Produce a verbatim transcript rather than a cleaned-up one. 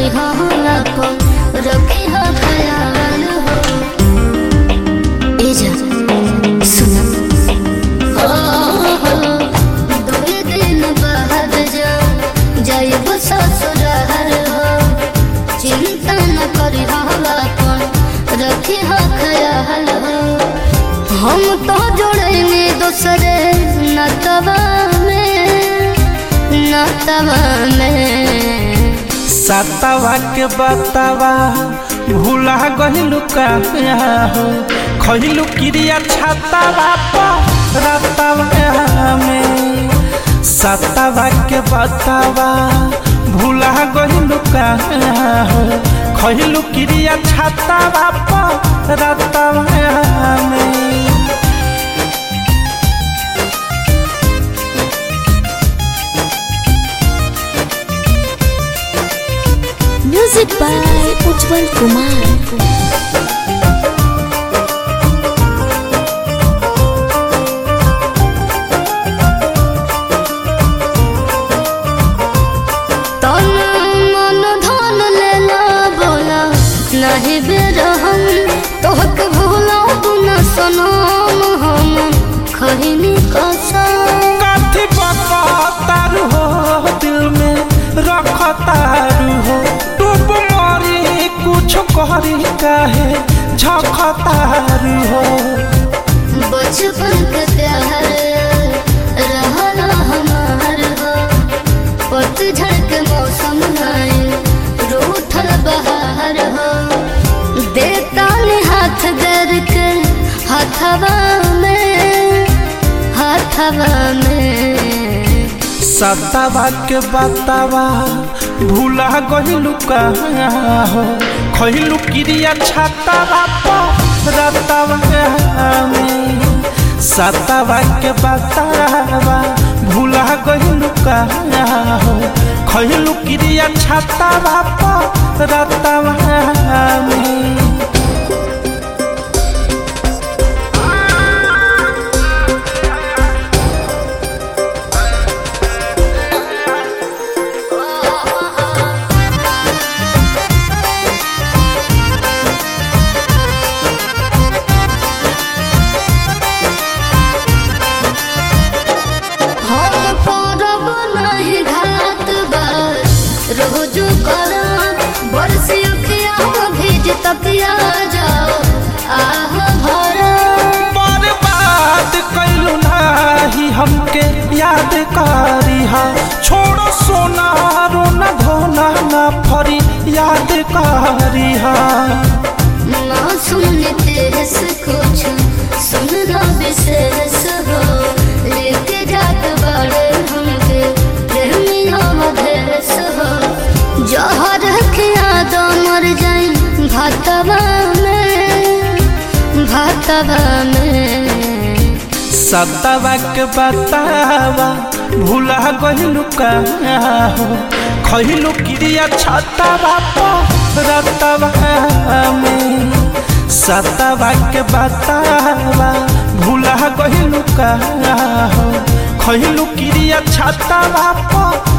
करी हाला पर रखी हो ख्याल हो ए जा सुना हो हो दो दिन बाद जा जाइब ससुराल हो चिंता न करी हाला पर रखी हो ख्याल हो हम तो जोड़ेंगे दूसरे नतवा में नतवा में सतवा के बतावा भूला गहिलु का हो खहिलु क्रिया छातावा पर रतवा में सतवा के बतावा भूला गहिलु का हो खहिलु क्रिया छातावा पर रतवा में Music by Ujjwal Kumar. नहीं बेरहम तोहक भूला तू न सनम हम खहिनी कसम काठी बतारू हो दिल में रखतारू हो डूब मरी कुछ करी काहे झखतारू हो बचपन के प्यार रहना हमार हो पतझड़ के मौसम आए रूठल बहार हो देता ने हाथ दर के हाथवा में हाथवा में सतवा के बतावा भूला गहिलु का हो खहिलु क्रिया छातावा पर रतवा में सतवा के बतावा भूला गहिलु का हो खहिलु क्रिया छातावा पर रतवा में रोजू करा बरसी अखिया भेज तकिया जाओ आह भरा बर्बाद कैलू नाही हमके याद करिहा छोड़ो सोना रोना धोना ना फरी याद करिहा ना सुनते से कुछ सुनना विशेष हो लेके जात बड़े हमके प्रेमिया मधेश हो जहर खिया दो मर जाए भातवा में भातवा में सतवा के बतावा भूला गहिलु का हो खहिलु क्रिया छातावा पर रतवा में सतवा के बतावा भूला गहिलु का हो खहिलु क्रिया छातावा पर